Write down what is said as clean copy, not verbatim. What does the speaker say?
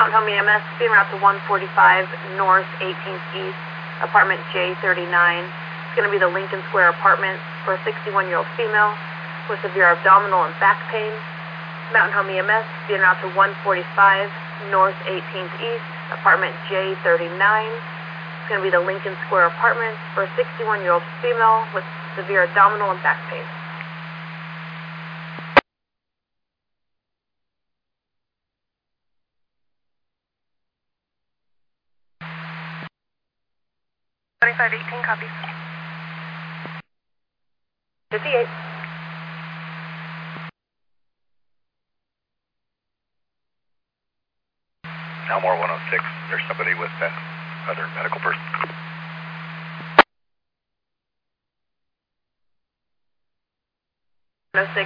Mountain Home EMS, being route to 145 North 18th East, apartment J39. It's going to be the Lincoln Square apartment for a 61-year-old female with severe abdominal and back pain. Mountain Home EMS, being route to 145 North 18th East, apartment J39. It's going to be the Lincoln Square apartment for a 61-year-old female with severe abdominal and back pain. $2518, copies. 58. Elmore 106, there's somebody with that other medical person. 106.